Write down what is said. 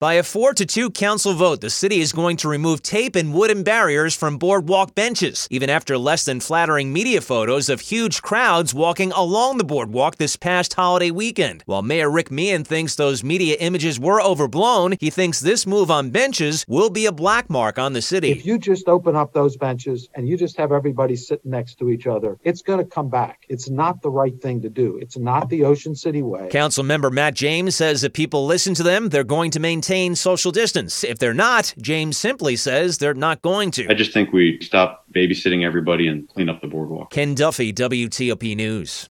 By a 4-2 council vote, the city is going to remove tape and wooden barriers from boardwalk benches, even after less than flattering media photos of huge crowds walking along the boardwalk this past holiday weekend. While Mayor Rick Meehan thinks those media images were overblown, he thinks this move on benches will be a black mark on the city. If you just open up those benches and you just have everybody sitting next to each other, it's going to come back. It's not the right thing to do. It's not the Ocean City way. Councilmember Matt James says if people listen to them, they're going to maintain social distance. If they're not, James simply says they're not going to. I just think we stop babysitting everybody and clean up the boardwalk. Ken Duffy, WTOP News.